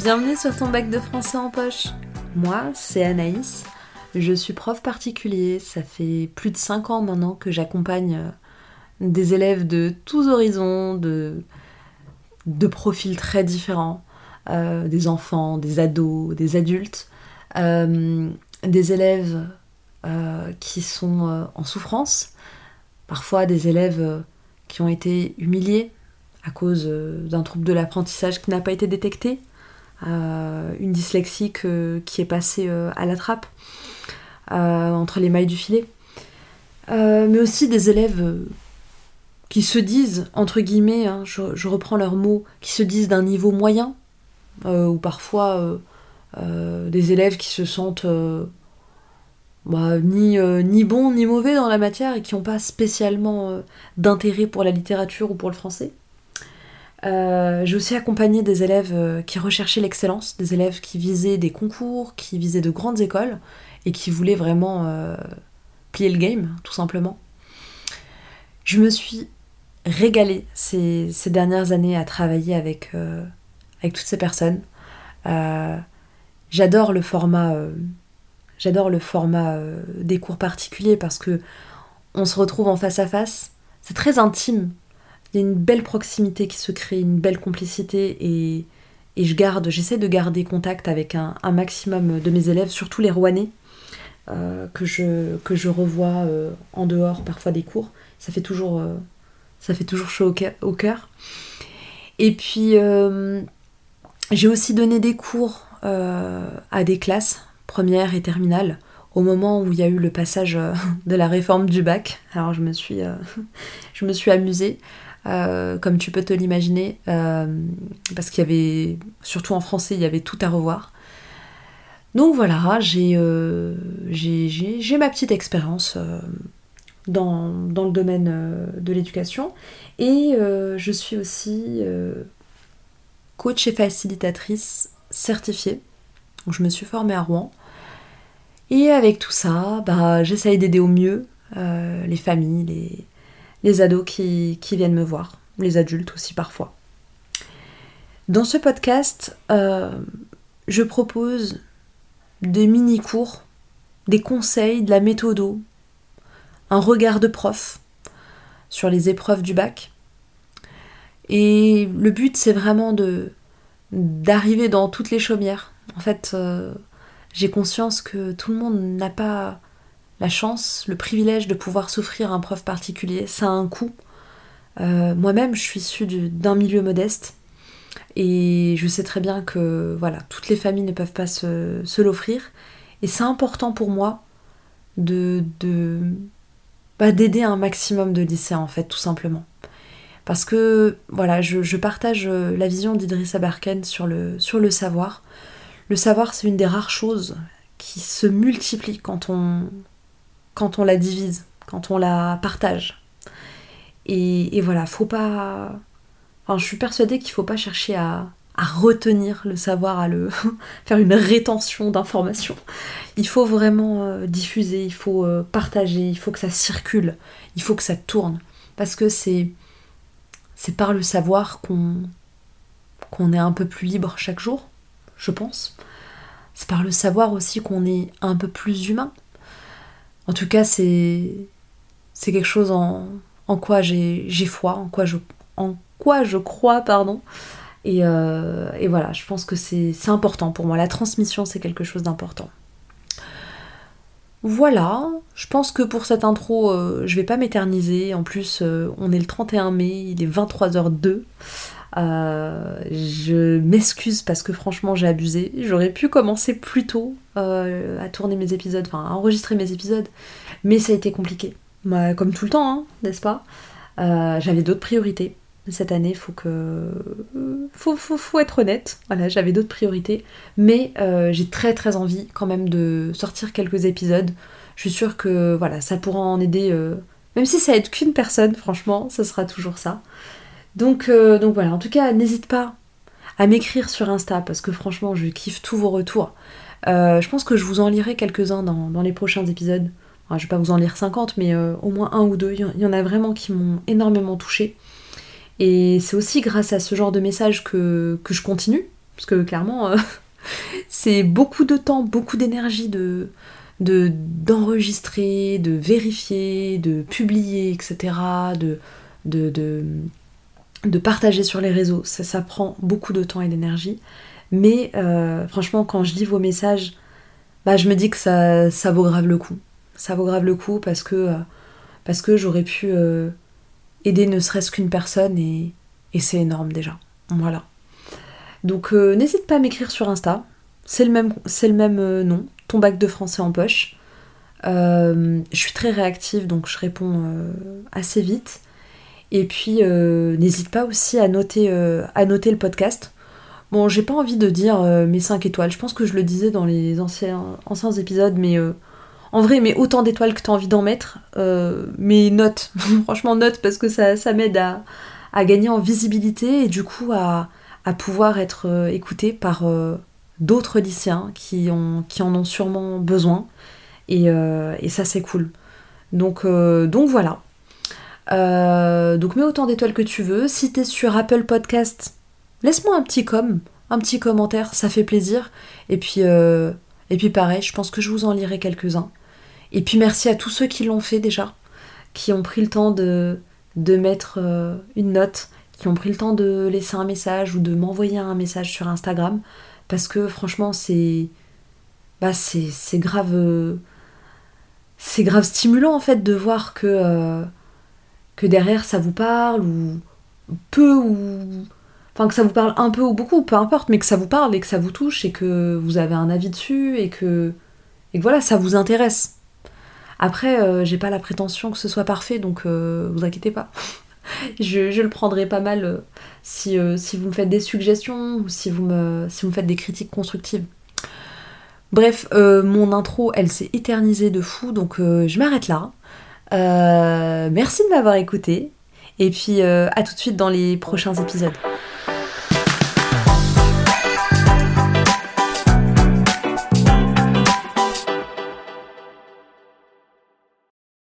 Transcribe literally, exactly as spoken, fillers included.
Bienvenue sur ton bac de français en poche. Moi, c'est Anaïs. Je suis prof particulier. Ça fait plus de cinq ans maintenant que j'accompagne des élèves de tous horizons, de, de profils très différents. Euh, des enfants, des ados, des adultes. Euh, des élèves euh, qui sont euh, en souffrance. Parfois des élèves euh, qui ont été humiliés à cause euh, d'un trouble de l'apprentissage qui n'a pas été détecté. Euh, une dyslexie que, qui est passée euh, à la trappe, euh, entre les mailles du filet. Euh, mais aussi des élèves euh, qui se disent, entre guillemets, hein, je, je reprends leurs mots, qui se disent d'un niveau moyen, euh, ou parfois euh, euh, des élèves qui se sentent euh, bah, ni, euh, ni bons ni mauvais dans la matière et qui n'ont pas spécialement euh, d'intérêt pour la littérature ou pour le français. Euh, j'ai aussi accompagné des élèves euh, qui recherchaient l'excellence, des élèves qui visaient des concours, qui visaient de grandes écoles et qui voulaient vraiment euh, plier le game, tout simplement. Je me suis régalée ces, ces dernières années à travailler avec, euh, avec toutes ces personnes. Euh, j'adore le format, euh, j'adore le format euh, des cours particuliers parce que on se retrouve en face à face. C'est très intime. Il y a une belle proximité qui se crée, une belle complicité et, et je garde, j'essaie de garder contact avec un, un maximum de mes élèves, surtout les Rouennais, euh, que, je, que je revois euh, en dehors parfois des cours. Ça fait toujours, euh, ça fait toujours chaud au cœur. Et puis, euh, j'ai aussi donné des cours euh, à des classes, première et terminale, au moment où il y a eu le passage de la réforme du bac. Alors je me suis, euh, je me suis amusée. Euh, comme tu peux te l'imaginer, euh, parce qu'il y avait, surtout en français, il y avait tout à revoir. Donc voilà, j'ai, euh, j'ai, j'ai, j'ai ma petite expérience euh, dans, dans le domaine euh, de l'éducation et euh, je suis aussi euh, coach et facilitatrice certifiée. Donc je me suis formée à Rouen et avec tout ça, bah, j'essaye d'aider au mieux euh, les familles, les les ados qui, qui viennent me voir, les adultes aussi parfois. Dans ce podcast, euh, je propose des mini-cours, des conseils, de la méthodo, un regard de prof sur les épreuves du bac. Et le but, c'est vraiment de, d'arriver dans toutes les chaumières. En fait, euh, j'ai conscience que tout le monde n'a pas la chance, le privilège de pouvoir s'offrir un prof particulier. Ça a un coût. Euh, moi-même, je suis issue du, d'un milieu modeste et je sais très bien que voilà, toutes les familles ne peuvent pas se, se l'offrir. Et c'est important pour moi de, de bah, d'aider un maximum de lycéens, en fait, tout simplement. Parce que voilà, je, je partage la vision d'Idrissa Berkane sur le, sur le savoir. Le savoir, c'est une des rares choses qui se multiplient quand on, quand on la divise, quand on la partage. Et, et voilà, faut pas... Enfin, je suis persuadée qu'il faut pas chercher à, à retenir le savoir, à le faire une rétention d'informations. Il faut vraiment euh, diffuser, il faut euh, partager, il faut que ça circule, il faut que ça tourne. Parce que c'est, c'est par le savoir qu'on, qu'on est un peu plus libre chaque jour, je pense. C'est par le savoir aussi qu'on est un peu plus humain. En tout cas, c'est, c'est quelque chose en, en quoi j'ai, j'ai foi, en quoi je, en quoi je crois, pardon. Et, euh, et voilà, je pense que c'est, c'est important pour moi. La transmission, c'est quelque chose d'important. Voilà, je pense que pour cette intro, euh, je vais pas m'éterniser. En plus, euh, on est le trente et un mai, il est vingt-trois heures deux. Euh, je m'excuse parce que franchement j'ai abusé. J'aurais pu commencer plus tôt euh, à tourner mes épisodes, enfin à enregistrer mes épisodes, mais ça a été compliqué. Bah, comme tout le temps, hein, n'est-ce pas? euh, J'avais d'autres priorités. Cette année, faut que faut, faut, faut être honnête. Voilà, j'avais d'autres priorités, mais euh, j'ai très très envie quand même de sortir quelques épisodes. Je suis sûre que voilà, ça pourra en aider. Euh... Même si ça aide qu'une personne, franchement, ça sera toujours ça. Donc, euh, donc voilà, en tout cas, n'hésite pas à m'écrire sur Insta, parce que franchement, je kiffe tous vos retours. Euh, je pense que je vous en lirai quelques-uns dans, dans les prochains épisodes. Enfin, je vais pas vous en lire cinquante, mais euh, au moins un ou deux. Il y en a vraiment qui m'ont énormément touchée. Et c'est aussi grâce à ce genre de messages que, que je continue, Parce que clairement, euh, c'est beaucoup de temps, beaucoup d'énergie de, de, d'enregistrer, de vérifier, de publier, et cetera, de, de, de, de partager sur les réseaux. Ça, ça prend beaucoup de temps et d'énergie. Mais euh, franchement, quand je lis vos messages, bah, je me dis que ça, ça vaut grave le coup. Ça vaut grave le coup parce que, euh, parce que j'aurais pu euh, aider ne serait-ce qu'une personne et, et c'est énorme déjà. Voilà. Donc euh, n'hésite pas à m'écrire sur Insta. C'est le même, c'est le même euh, nom, ton bac de français en poche. Euh, je suis très réactive donc je réponds euh, assez vite. Et puis euh, n'hésite pas aussi à noter, euh, à noter le podcast. Bon, j'ai pas envie de dire euh, mes cinq étoiles, je pense que je le disais dans les anciens, anciens épisodes, mais euh, en vrai, mets autant d'étoiles que t'as envie d'en mettre, euh, mais note, franchement note, parce que ça, ça m'aide à, à gagner en visibilité et du coup à, à pouvoir être euh, écoutée par euh, d'autres lycéens qui, ont, qui en ont sûrement besoin, et, euh, et ça c'est cool. Donc, euh, donc voilà. Euh, donc mets autant d'étoiles que tu veux. Si t'es sur Apple Podcast, laisse-moi un petit com, un petit commentaire, ça fait plaisir. Et puis, euh, et puis pareil, je pense que je vous en lirai quelques-uns. Et puis merci à tous ceux qui l'ont fait déjà, qui ont pris le temps de, de mettre euh, une note, qui ont pris le temps de laisser un message ou de m'envoyer un message sur Instagram. Parce que franchement, c'est, bah, c'est, c'est grave, euh, c'est grave stimulant en fait de voir que, euh, que derrière ça vous parle ou peu ou enfin que ça vous parle un peu ou beaucoup, peu importe, mais que ça vous parle et que ça vous touche et que vous avez un avis dessus et que, et que voilà, ça vous intéresse. Après, euh, j'ai pas la prétention que ce soit parfait, donc euh, vous inquiétez pas. je, je le prendrai pas mal euh, si, euh, si vous me faites des suggestions ou si vous me, si vous me faites des critiques constructives. Bref, euh, mon intro, elle s'est éternisée de fou, donc euh, je m'arrête là. Euh, merci de m'avoir écouté, et puis euh, à tout de suite dans les prochains épisodes.